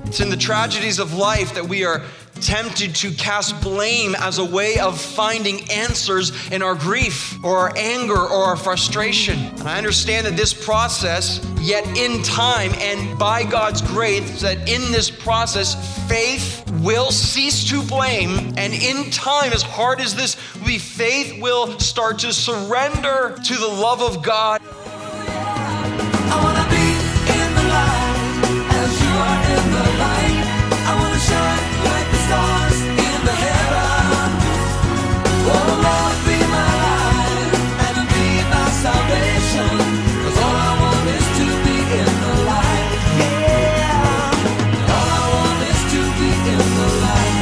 It's in the tragedies of life that we are tempted to cast blame as a way of finding answers in our grief or our anger or our frustration. And I understand that this process, yet in time and by God's grace, that in this process, faith will cease to blame. And in time, as hard as this will be, faith will start to surrender to the love of God. I wanna be in the light as you are in the light. I wanna shine like the stars in the heavens. Oh Lord, be my light and be my salvation. 'Cause all I want is to be in the light. Yeah. All I want is to be in the light.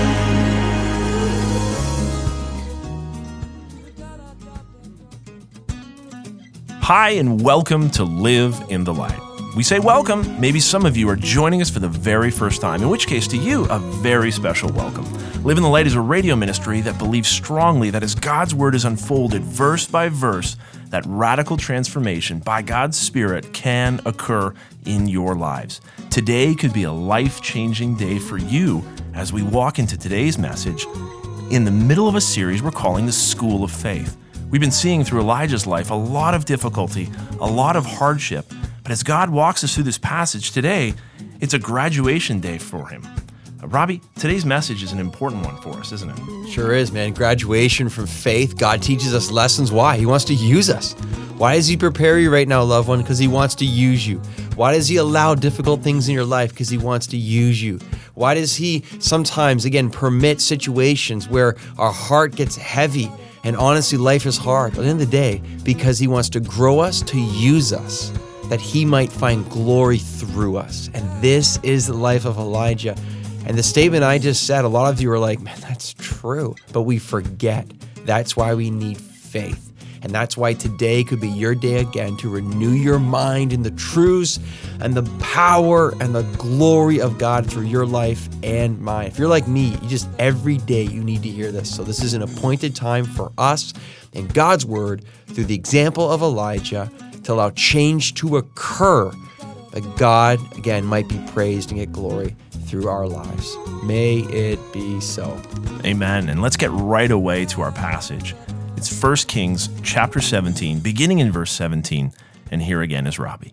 Hi, and welcome to Live in the Light. We say welcome. Maybe some of you are joining us for the very first time, in which case to you, a very special welcome. Live in the Light is a radio ministry that believes strongly that as God's Word is unfolded verse by verse, that radical transformation by God's Spirit can occur in your lives. Today could be a life-changing day for you as we walk into today's message in the middle of a series we're calling the School of Faith. We've been seeing through Elijah's life a lot of difficulty, a lot of hardship, but as God walks us through this passage today, it's a graduation day for him. Robbie, today's message is an important one for us, isn't it? Sure is, man. Graduation from faith. God teaches us lessons. Why? He wants to use us. Why does he prepare you right now, loved one? Because he wants to use you. Why does he allow difficult things in your life? Because he wants to use you. Why does he sometimes, again, permit situations where our heart gets heavy and honestly life is hard? At the end of the day, because he wants to grow us, to use us, that he might find glory through us. And this is the life of Elijah. And the statement I just said, a lot of you are like, man, that's true. But we forget. That's why we need faith. And that's why today could be your day again to renew your mind in the truths and the power and the glory of God through your life and mine. If you're like me, you just every day you need to hear this. So this is an appointed time for us in God's Word through the example of Elijah to allow change to occur, that God, again, might be praised and get glory through our lives. May it be so. Amen. And let's get right away to our passage. It's 1 Kings chapter 17, beginning in verse 17. And here again is Robbie.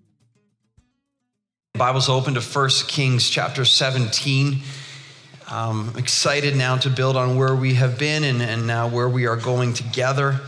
Bible's open to 1 Kings chapter 17. I'm excited now to build on where we have been and now where we are going together.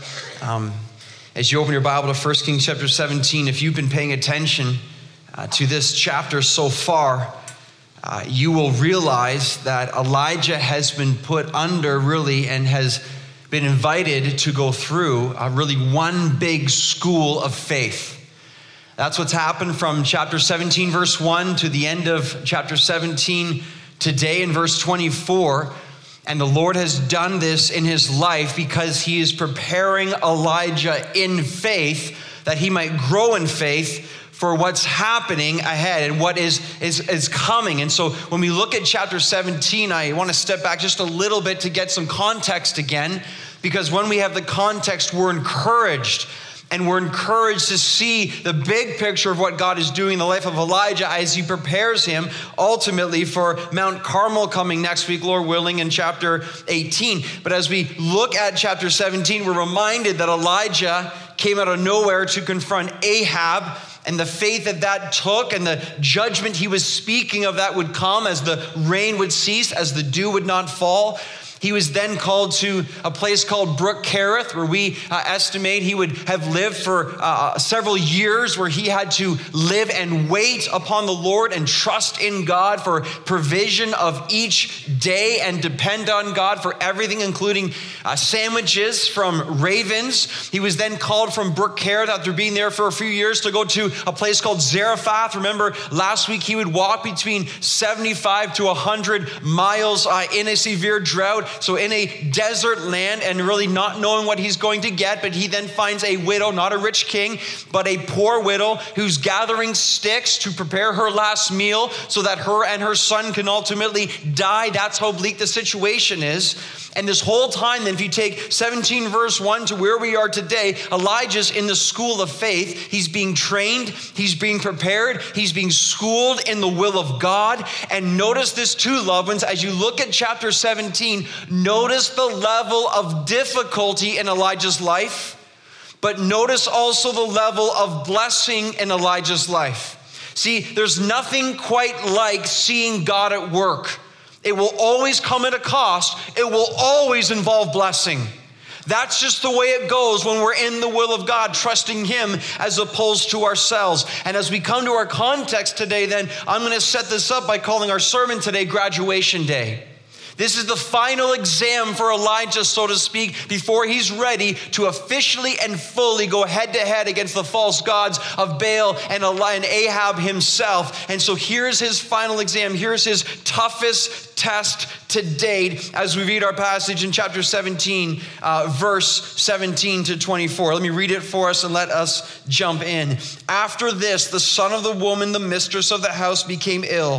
As you open your Bible to 1 Kings chapter 17, if you've been paying attention to this chapter so far, you will realize that Elijah has been put under really and has been invited to go through really one big school of faith. That's what's happened from chapter 17, verse 1 to the end of chapter 17 today in verse 24. And the Lord has done this in his life because he is preparing Elijah in faith that he might grow in faith for what's happening ahead and what is coming. And so when we look at chapter 17, I want to step back just a little bit to get some context again, because when we have the context, we're encouraged. And we're encouraged to see the big picture of what God is doing in the life of Elijah as he prepares him ultimately for Mount Carmel coming next week, Lord willing, in chapter 18. But as we look at chapter 17, we're reminded that Elijah came out of nowhere to confront Ahab, and the faith that took and the judgment he was speaking of that would come as the rain would cease, as the dew would not fall. He was then called to a place called Brook Kerith, where we estimate he would have lived for several years, where he had to live and wait upon the Lord and trust in God for provision of each day and depend on God for everything, including sandwiches from ravens. He was then called from Brook Kerith after being there for a few years to go to a place called Zarephath. Remember last week he would walk between 75 to 100 miles in a severe drought. So in a desert land and really not knowing what he's going to get, but he then finds a widow, not a rich king, but a poor widow who's gathering sticks to prepare her last meal so that her and her son can ultimately die. That's how bleak the situation is. And this whole time, then, if you take 17 verse 1 to where we are today, Elijah's in the school of faith. He's being trained, he's being prepared, he's being schooled in the will of God. And notice this too, loved ones, as you look at chapter 17, notice the level of difficulty in Elijah's life, but notice also the level of blessing in Elijah's life. See, there's nothing quite like seeing God at work. It will always come at a cost. It will always involve blessing. That's just the way it goes when we're in the will of God, trusting Him as opposed to ourselves. And as we come to our context today, then I'm going to set this up by calling our sermon today Graduation Day. This is the final exam for Elijah, so to speak, before he's ready to officially and fully go head to head against the false gods of Baal and Ahab himself. And so here's his final exam. Here's his toughest test to date as we read our passage in chapter 17, verse 17 to 24. Let me read it for us and let us jump in. After this, the son of the woman, the mistress of the house, became ill.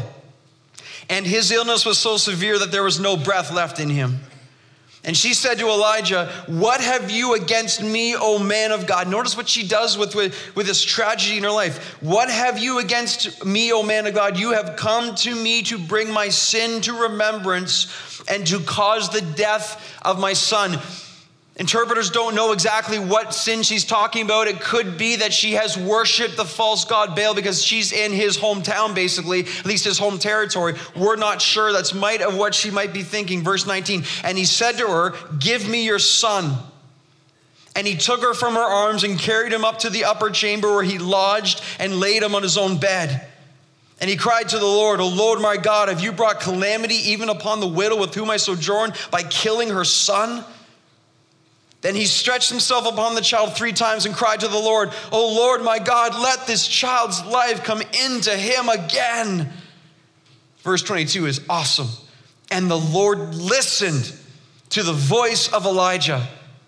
And his illness was so severe that there was no breath left in him. And she said to Elijah, "What have you against me, O man of God?" Notice what she does with this tragedy in her life. "What have you against me, O man of God? You have come to me to bring my sin to remembrance and to cause the death of my son." Interpreters don't know exactly what sin she's talking about. It could be that she has worshiped the false god Baal because she's in his hometown, basically, at least his home territory. We're not sure. That's might of what she might be thinking. Verse 19, and he said to her, "Give me your son." And he took her from her arms and carried him up to the upper chamber where he lodged and laid him on his own bed. And he cried to the Lord, "O Lord my God, have you brought calamity even upon the widow with whom I sojourn by killing her son?" Then he stretched himself upon the child 3 times and cried to the Lord, "O Lord my God, let this child's life come into him again." Verse 22 is awesome. And the Lord listened to the voice of Elijah.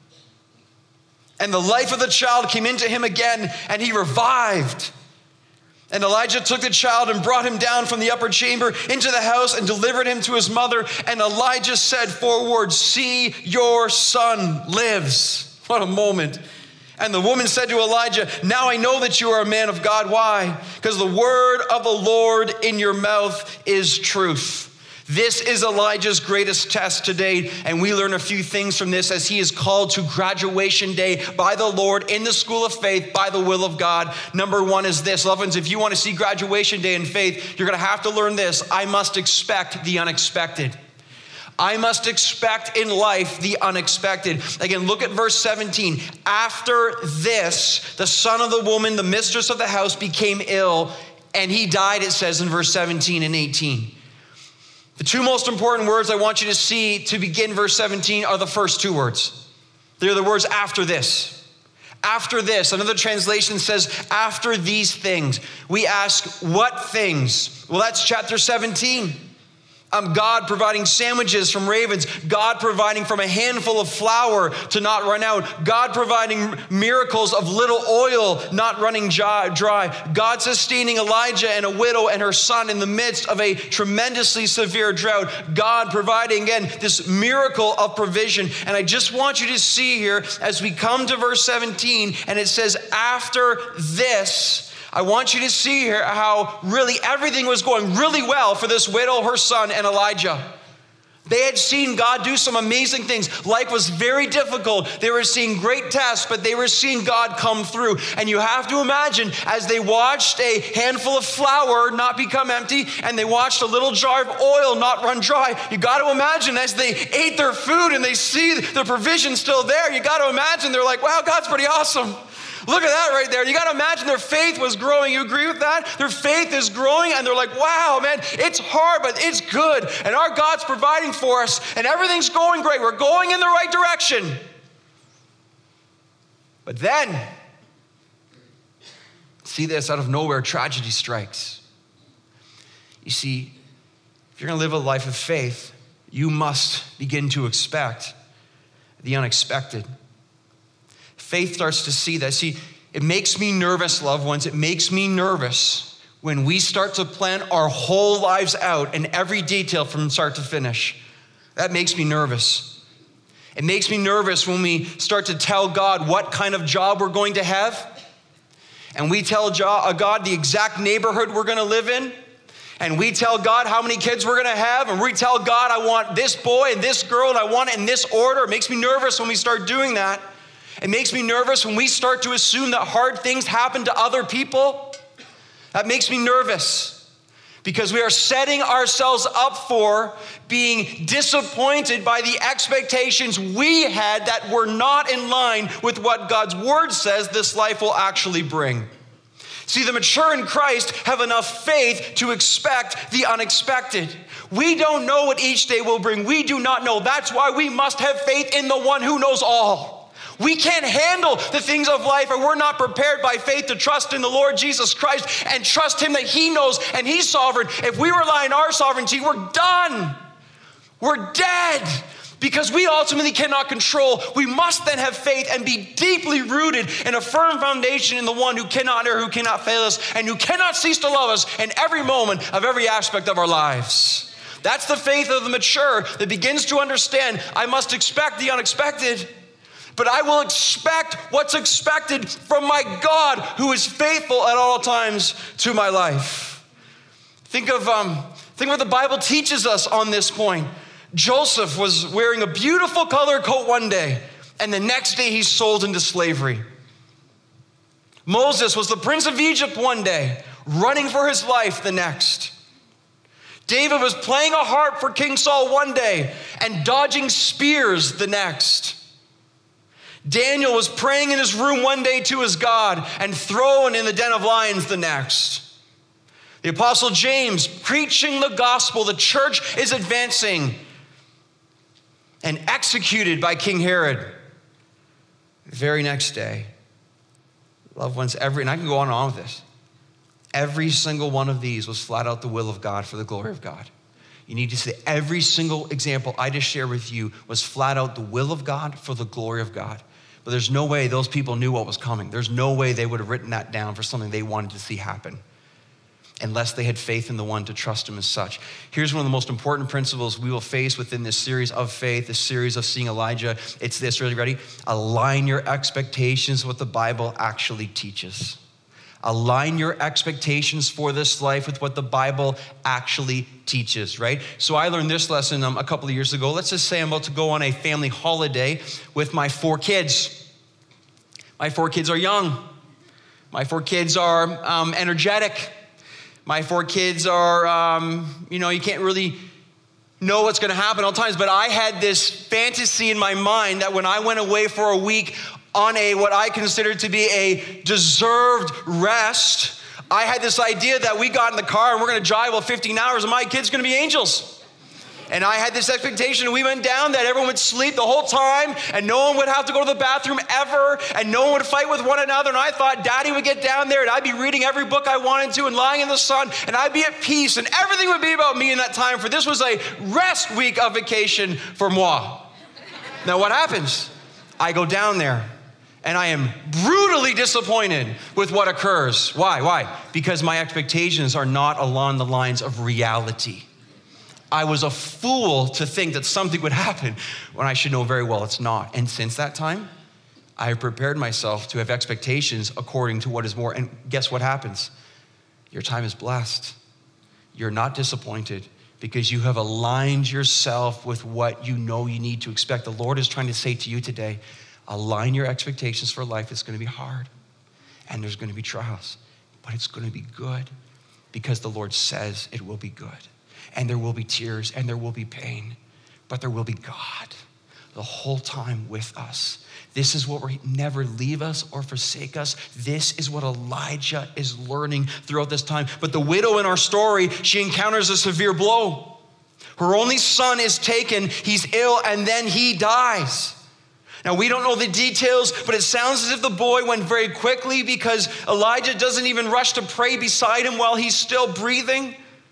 And the life of the child came into him again, and he revived. And Elijah took the child and brought him down from the upper chamber into the house and delivered him to his mother. And Elijah said 4 words, "See, your son lives." What a moment. And the woman said to Elijah, "Now I know that you are a man of God." Why? Because the word of the Lord in your mouth is truth. This is Elijah's greatest test to date, and we learn a few things from this as he is called to graduation day by the Lord in the school of faith by the will of God. Number 1 is this, loved ones, if you want to see graduation day in faith, you're going to have to learn this. I must expect the unexpected. I must expect in life the unexpected. Again, look at verse 17. After this, the son of the woman, the mistress of the house, became ill, and he died, it says in verse 17 and 18. The 2 most important words I want you to see to begin verse 17 are the first 2 words. They're the words after this. After this. Another translation says after these things. We ask, what things? Well, that's chapter 17. God providing sandwiches from ravens. God providing from a handful of flour to not run out. God providing miracles of little oil not running dry. God sustaining Elijah and a widow and her son in the midst of a tremendously severe drought. God providing, again, this miracle of provision. And I just want you to see here as we come to verse 17 and it says, after this, I want you to see here how really everything was going really well for this widow, her son, and Elijah. They had seen God do some amazing things. Life was very difficult. They were seeing great tests, but they were seeing God come through. And you have to imagine as they watched a handful of flour not become empty and they watched a little jar of oil not run dry, you got to imagine as they ate their food and they see the provision still there, you got to imagine they're like, wow, God's pretty awesome. Look at that right there. You got to imagine their faith was growing. You agree with that? Their faith is growing and they're like, wow, man, it's hard, but it's good. And our God's providing for us and everything's going great. We're going in the right direction. But then, see this, out of nowhere, tragedy strikes. You see, if you're going to live a life of faith, you must begin to expect the unexpected. Faith starts to see that. See, it makes me nervous, loved ones. It makes me nervous when we start to plan our whole lives out in every detail from start to finish. That makes me nervous. It makes me nervous when we start to tell God what kind of job we're going to have. And we tell God the exact neighborhood we're going to live in. And we tell God how many kids we're going to have. And we tell God, I want this boy and this girl, and I want it in this order. It makes me nervous when we start doing that. It makes me nervous when we start to assume that hard things happen to other people. That makes me nervous. Because we are setting ourselves up for being disappointed by the expectations we had that were not in line with what God's word says this life will actually bring. See, the mature in Christ have enough faith to expect the unexpected. We don't know what each day will bring. We do not know. That's why we must have faith in the one who knows all. We can't handle the things of life, and we're not prepared by faith to trust in the Lord Jesus Christ and trust him that he knows and he's sovereign. If we rely on our sovereignty, we're done. We're dead because we ultimately cannot control. We must then have faith and be deeply rooted in a firm foundation in the one who cannot err, who cannot fail us, and who cannot cease to love us in every moment of every aspect of our lives. That's the faith of the mature that begins to understand I must expect the unexpected. But I will expect what's expected from my God who is faithful at all times to my life. Think of what the Bible teaches us on this point. Joseph was wearing a beautiful color coat one day, and the next day he's sold into slavery. Moses was the prince of Egypt one day, running for his life the next. David was playing a harp for King Saul one day and dodging spears the next. Daniel was praying in his room one day to his God and thrown in the den of lions the next. The Apostle James preaching the gospel, the church is advancing, and executed by King Herod the very next day. Loved ones, and I can go on and on with this. Every single one of these was flat out the will of God for the glory of God. You need to see every single example I just shared with you was flat out the will of God for the glory of God. But there's no way those people knew what was coming. There's no way they would have written that down for something they wanted to see happen unless they had faith in the one to trust him as such. Here's one of the most important principles we will face within this series of faith, this series of seeing Elijah. It's this, really ready? Align your expectations with what the Bible actually teaches. Align your expectations for this life with what the Bible actually teaches, right? So I learned this lesson a couple of years ago. Let's just say I'm about to go on a family holiday with my 4 kids. My 4 kids are young. My 4 kids are energetic. My 4 kids are, you can't really know what's going to happen all times, but I had this fantasy in my mind that when I went away for a week on what I considered to be a deserved rest, I had this idea that we got in the car and we're going to drive 15 hours and my kids are going to be angels. And I had this expectation, we went down that everyone would sleep the whole time and no one would have to go to the bathroom ever and no one would fight with one another. And I thought Daddy would get down there and I'd be reading every book I wanted to and lying in the sun and I'd be at peace and everything would be about me in that time, for this was a rest week of vacation for moi. Now what happens? I go down there and I am brutally disappointed with what occurs. Why? Because my expectations are not along the lines of reality. I was a fool to think that something would happen when I should know very well it's not. And since that time, I have prepared myself to have expectations according to what is more. And guess what happens? Your time is blessed. You're not disappointed because you have aligned yourself with what you know you need to expect. The Lord is trying to say to you today, align your expectations for life. It's going to be hard and there's going to be trials, but it's going to be good because the Lord says it will be good. And there will be tears and there will be pain, but there will be God the whole time with us. This is what will never leave us or forsake us. This is what Elijah is learning throughout this time. But the widow in our story, she encounters a severe blow. Her only son is taken, he's ill, and then he dies. Now, we don't know the details, but it sounds as if the boy went very quickly because Elijah doesn't even rush to pray beside him while he's still breathing.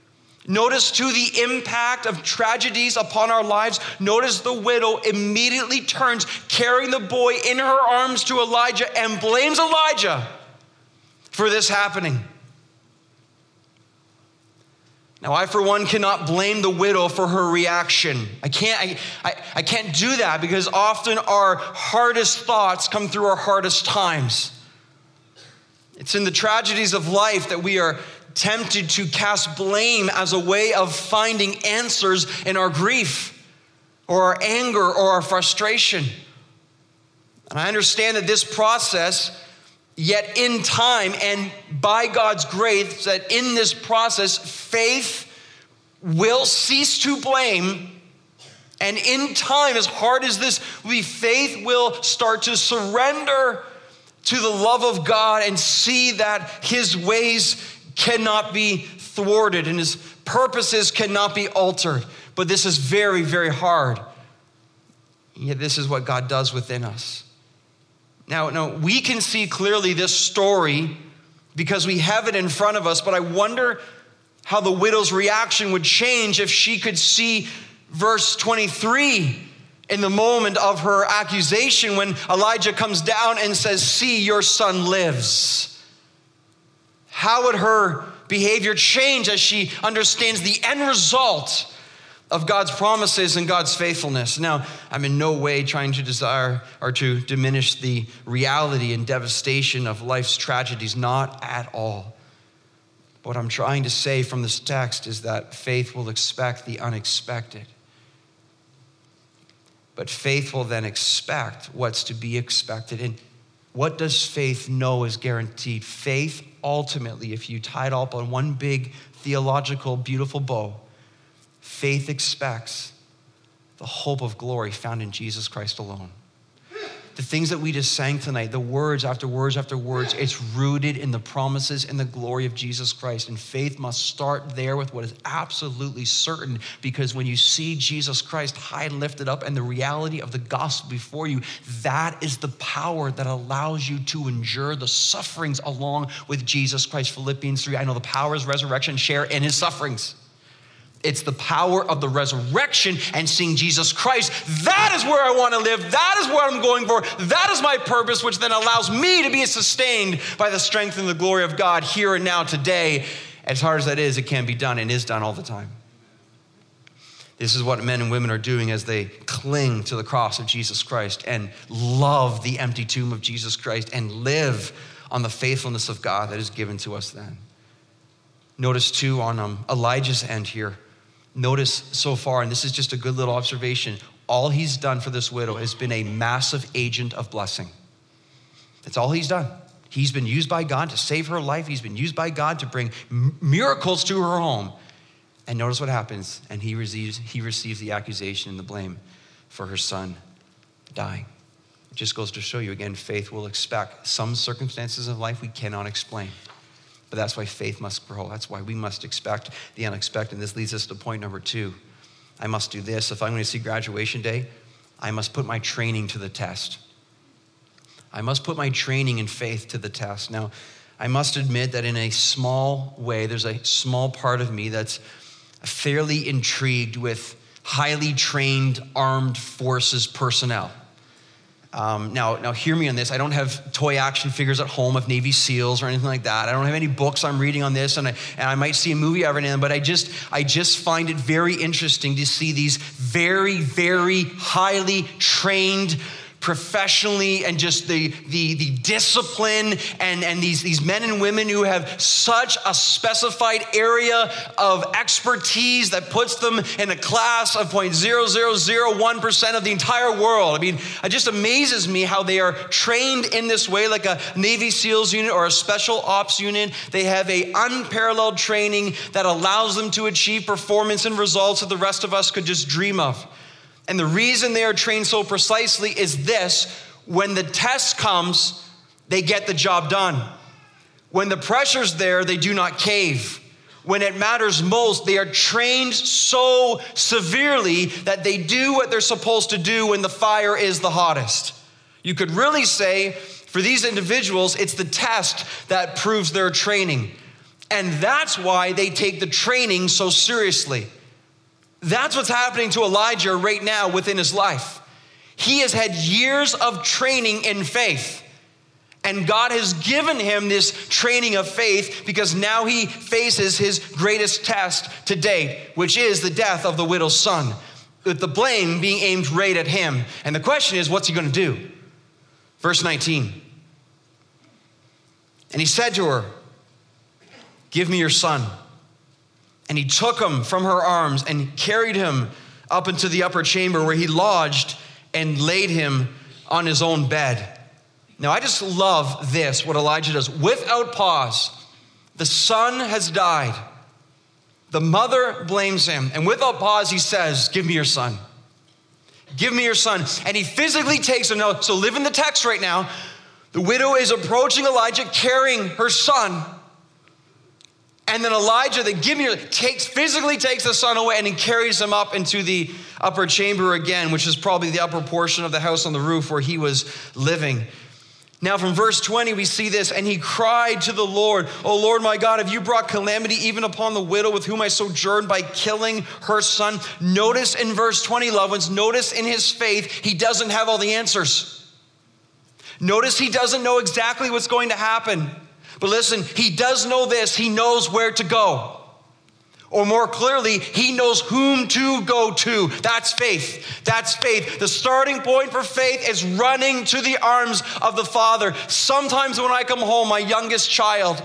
Notice too the impact of tragedies upon our lives. Notice the widow immediately turns, carrying the boy in her arms to Elijah and blames Elijah for this happening. Now, I, for one, cannot blame the widow for her reaction. I can't do that because often our hardest thoughts come through our hardest times. It's in the tragedies of life that we are tempted to cast blame as a way of finding answers in our grief or our anger or our frustration. And I understand that this process, yet in time and by God's grace, that in this process, faith will cease to blame. And in time, as hard as this will be, faith will start to surrender to the love of God and see that his ways cannot be thwarted and his purposes cannot be altered. But this is very, very hard. Yet this is what God does within us. Now, we can see clearly this story because we have it in front of us, but I wonder how the widow's reaction would change if she could see verse 23 in the moment of her accusation when Elijah comes down and says, "See, your son lives." How would her behavior change as she understands the end result of God's promises and God's faithfulness? Now, I'm in no way trying to desire or to diminish the reality and devastation of life's tragedies, not at all. What I'm trying to say from this text is that faith will expect the unexpected. But faith will then expect what's to be expected. And what does faith know is guaranteed? Faith, ultimately, if you tie it all up on one big theological, beautiful bow, faith expects the hope of glory found in Jesus Christ alone. The things that we just sang tonight, the words after words after words, it's rooted in the promises and the glory of Jesus Christ. And faith must start there with what is absolutely certain, because when you see Jesus Christ high and lifted up and the reality of the gospel before you, that is the power that allows you to endure the sufferings along with Jesus Christ. Philippians 3, I know the power is resurrection, share in his sufferings. It's the power of the resurrection and seeing Jesus Christ. That is where I want to live. That is what I'm going for. That is my purpose, which then allows me to be sustained by the strength and the glory of God here and now today. As hard as that is, it can be done and is done all the time. This is what men and women are doing as they cling to the cross of Jesus Christ and love the empty tomb of Jesus Christ and live on the faithfulness of God that is given to us then. Notice too on Elijah's end here. Notice so far, and this is just a good little observation, all he's done for this widow has been a massive agent of blessing. That's all he's done. He's been used by God to save her life. He's been used by God to bring miracles to her home. And notice what happens. And he receives the accusation and the blame for her son dying. It just goes to show you, again, faith will expect some circumstances of life we cannot explain. But that's why faith must grow. That's why we must expect the unexpected. And this leads us to point number 2. I must do this. If I'm going to see graduation day, I must put my training to the test. I must put my training in faith to the test. Now, I must admit that in a small way, there's a small part of me that's fairly intrigued with highly trained armed forces personnel. Now, hear me on this. I don't have toy action figures at home of Navy SEALs or anything like that. I don't have any books I'm reading on this, and I might see a movie every now and then, but I just find it very interesting to see these very, very highly trained, professionally, and just the discipline and these men and women who have such a specified area of expertise that puts them in a class of 0.0001% of the entire world. I mean, it just amazes me how they are trained in this way, like a Navy SEALs unit or a special ops unit. They have a unparalleled training that allows them to achieve performance and results that the rest of us could just dream of. And the reason they are trained so precisely is this: when the test comes, they get the job done. When the pressure's there, they do not cave. When it matters most, they are trained so severely that they do what they're supposed to do when the fire is the hottest. You could really say, for these individuals, it's the test that proves their training. And that's why they take the training so seriously. That's what's happening to Elijah right now within his life. He has had years of training in faith. And God has given him this training of faith because now he faces his greatest test to date, which is the death of the widow's son, with the blame being aimed right at him. And the question is, what's he going to do? Verse 19. And he said to her, "Give me your son." And he took him from her arms and carried him up into the upper chamber where he lodged and laid him on his own bed. Now, I just love this, what Elijah does. Without pause, the son has died. The mother blames him. And without pause, he says, "Give me your son. Give me your son." And he physically takes him. Now, so live in the text right now. The widow is approaching Elijah carrying her son. And then Elijah, physically takes the son away and he carries him up into the upper chamber again, which is probably the upper portion of the house on the roof where he was living. Now from verse 20, we see this, and he cried to the Lord, "O Lord my God, have you brought calamity even upon the widow with whom I sojourned by killing her son?" Notice in verse 20, loved ones, notice in his faith, he doesn't have all the answers. Notice he doesn't know exactly what's going to happen. But listen, he does know this, he knows where to go. Or more clearly, he knows whom to go to. That's faith. That's faith. The starting point for faith is running to the arms of the Father. Sometimes when I come home, my youngest child,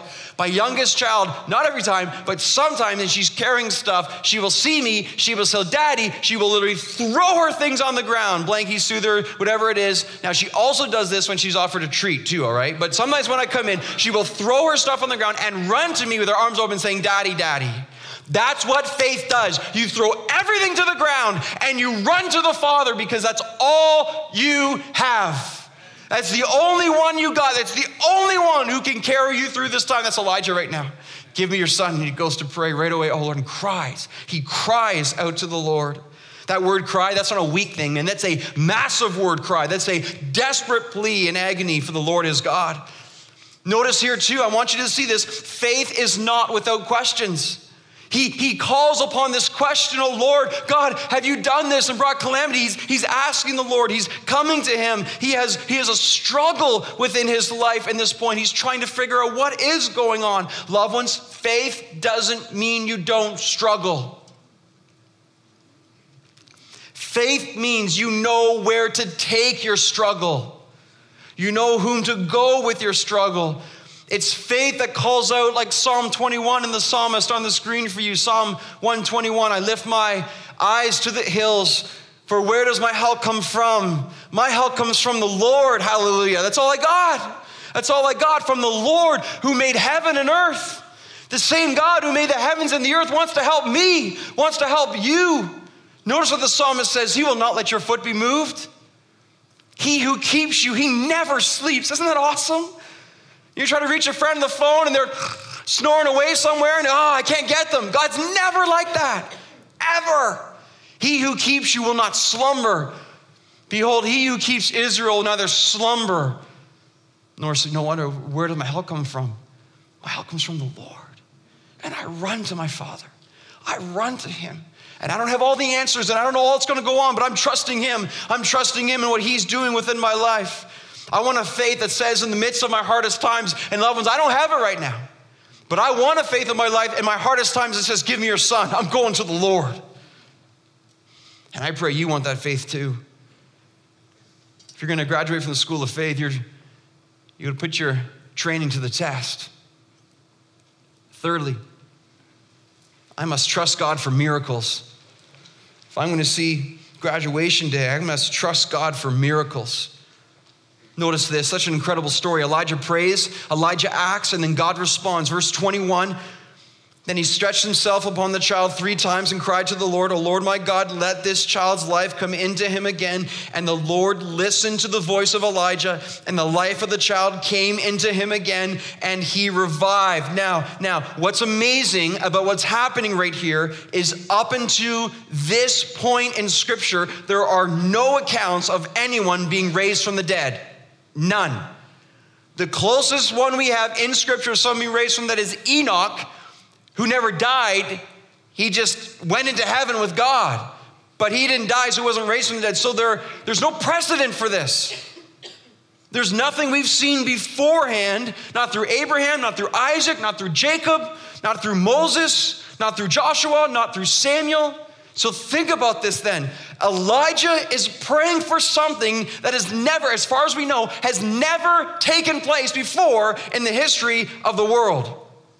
not every time, but sometimes, and she's carrying stuff, she will see me, she will say, "Daddy," she will literally throw her things on the ground, blankie, soother, whatever it is. Now, she also does this when she's offered a treat too, all right? But sometimes when I come in, she will throw her stuff on the ground and run to me with her arms open saying, "Daddy, Daddy." That's what faith does. You throw everything to the ground and you run to the Father because that's all you have. That's the only one you got. That's the only one who can carry you through this time. That's Elijah right now. "Give me your son." And he goes to pray right away. Oh, Lord, and cries. He cries out to the Lord. That word cry, that's not a weak thing, and that's a massive word, cry. That's a desperate plea and agony for the Lord his God. Notice here too, I want you to see this. Faith is not without questions. He calls upon this question, "Oh Lord, God, have you done this and brought calamity?" He's asking the Lord. He's coming to him. He has a struggle within his life in this point. He's trying to figure out what is going on. Loved ones, faith doesn't mean you don't struggle. Faith means you know where to take your struggle. You know whom to go with your struggle. It's faith that calls out like Psalm 21 and the psalmist on the screen for you. Psalm 121, "I lift my eyes to the hills, for where does my help come from? My help comes from the Lord." Hallelujah. That's all I got. That's all I got from the Lord who made heaven and earth. The same God who made the heavens and the earth wants to help me, wants to help you. Notice what the psalmist says, "He will not let your foot be moved. He who keeps you, he never sleeps." Isn't that awesome? You try to reach a friend on the phone and they're snoring away somewhere and, I can't get them. God's never like that, ever. "He who keeps you will not slumber. Behold, he who keeps Israel will neither slumber nor sleep." No wonder, where does my help come from? My help comes from the Lord. And I run to my Father. I run to him. And I don't have all the answers and I don't know all that's going to go on, but I'm trusting him. I'm trusting him in what he's doing within my life. I want a faith that says in the midst of my hardest times, and loved ones, I don't have it right now, but I want a faith in my life in my hardest times that says, "Give me your son. I'm going to the Lord." And I pray you want that faith too. If you're going to graduate from the school of faith, you're going to put your training to the test. Thirdly, I must trust God for miracles. If I'm going to see graduation day, I must trust God for miracles. Notice this, such an incredible story. Elijah prays, Elijah acts, and then God responds. Verse 21, "Then he stretched himself upon the child 3 times and cried to the Lord, 'O Lord my God, let this child's life come into him again.' And the Lord listened to the voice of Elijah, and the life of the child came into him again, and he revived." Now, what's amazing about what's happening right here is up until this point in Scripture, there are no accounts of anyone being raised from the dead. None. The closest one we have in Scripture, somebody raised from that, is Enoch, who never died. He just went into heaven with God. But he didn't die, so he wasn't raised from the dead. So there's no precedent for this. There's nothing we've seen beforehand, not through Abraham, not through Isaac, not through Jacob, not through Moses, not through Joshua, not through Samuel. So think about this then. Elijah is praying for something that has never, as far as we know, has never taken place before in the history of the world.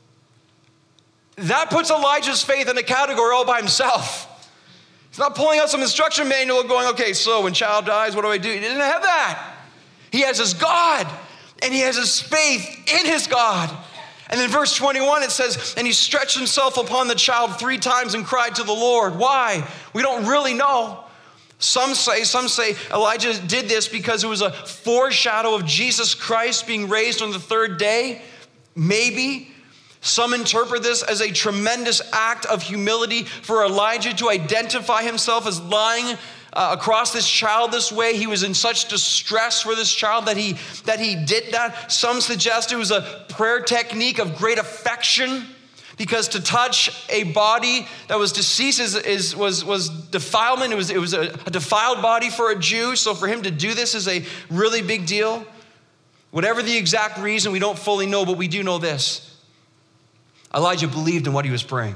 That puts Elijah's faith in a category all by himself. He's not pulling out some instruction manual going, okay, so when child dies, what do I do? He didn't have that. He has his God, and he has his faith in his God. And then verse 21, it says, and he stretched himself upon the child 3 times and cried to the Lord. Why? We don't really know. Some say Elijah did this because it was a foreshadow of Jesus Christ being raised on the 3rd day. Maybe. Some interpret this as a tremendous act of humility for Elijah to identify himself as lying across this child this way. He was in such distress for this child that he did that. Some suggest it was a prayer technique of great affection, because to touch a body that was deceased was defilement. It was a defiled body for a Jew. So for him to do this is a really big deal. Whatever the exact reason, we don't fully know, but we do know this. Elijah believed in what he was praying.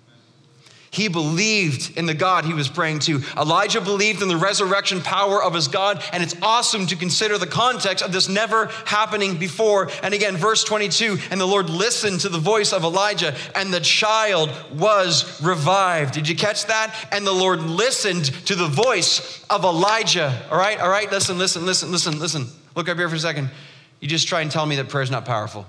He believed in the God he was praying to. Elijah believed in the resurrection power of his God, and it's awesome to consider the context of this never happening before. And again, verse 22, and the Lord listened to the voice of Elijah, and the child was revived. Did you catch that? And the Lord listened to the voice of Elijah. All right, listen. Look up here for a second. You just try and tell me that prayer is not powerful.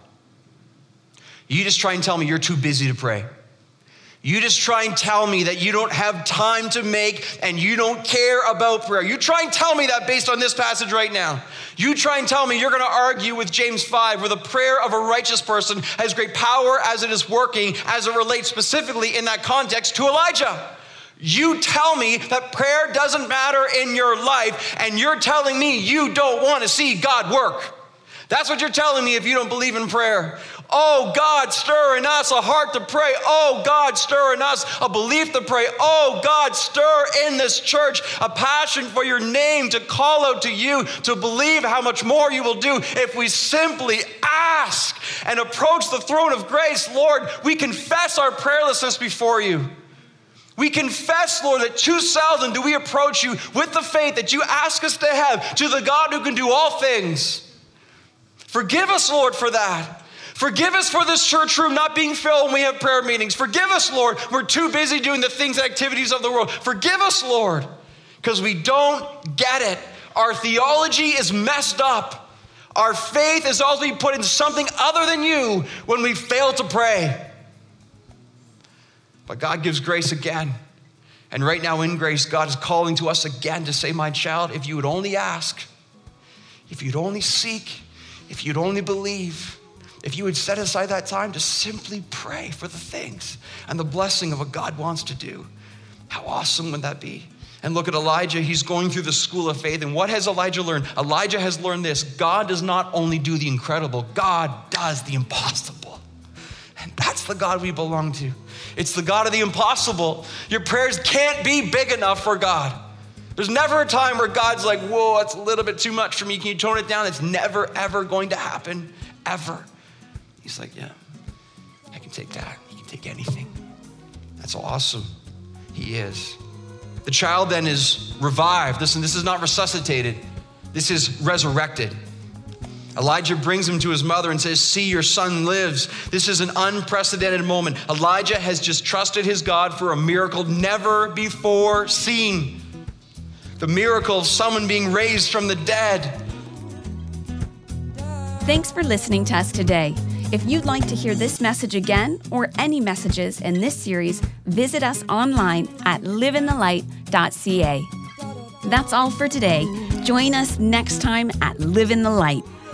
You just try and tell me you're too busy to pray. You just try and tell me that you don't have time to make and you don't care about prayer. You try and tell me that based on this passage right now. You try and tell me you're going to argue with James 5, where the prayer of a righteous person has great power as it is working, as it relates specifically in that context to Elijah. You tell me that prayer doesn't matter in your life, and you're telling me you don't want to see God work. That's what you're telling me if you don't believe in prayer. Oh, God, stir in us a heart to pray. Oh, God, stir in us a belief to pray. Oh, God, stir in this church a passion for your name, to call out to you, to believe how much more you will do if we simply ask and approach the throne of grace. Lord, we confess our prayerlessness before you. We confess, Lord, that too seldom do we approach you with the faith that you ask us to have, to the God who can do all things. Forgive us, Lord, for that. Forgive us for this church room not being filled when we have prayer meetings. Forgive us, Lord. We're too busy doing the things and activities of the world. Forgive us, Lord, because we don't get it. Our theology is messed up. Our faith is also being put into something other than you when we fail to pray. But God gives grace again. And right now in grace, God is calling to us again to say, my child, if you would only ask, if you'd only seek, if you'd only believe, if you would set aside that time to simply pray for the things and the blessing of what God wants to do, how awesome would that be? And look at Elijah. He's going through the school of faith. And what has Elijah learned? Elijah has learned this. God does not only do the incredible, God does the impossible. And that's the God we belong to. It's the God of the impossible. Your prayers can't be big enough for God. There's never a time where God's like, whoa, that's a little bit too much for me. Can you tone it down? It's never, ever going to happen, ever. He's like, yeah, I can take that. He can take anything. That's awesome. He is. The child then is revived. Listen, this is not resuscitated. This is resurrected. Elijah brings him to his mother and says, see, your son lives. This is an unprecedented moment. Elijah has just trusted his God for a miracle never before seen. The miracle of someone being raised from the dead. Thanks for listening to us today. If you'd like to hear this message again or any messages in this series, visit us online at liveinthelight.ca. That's all for today. Join us next time at Live in the Light.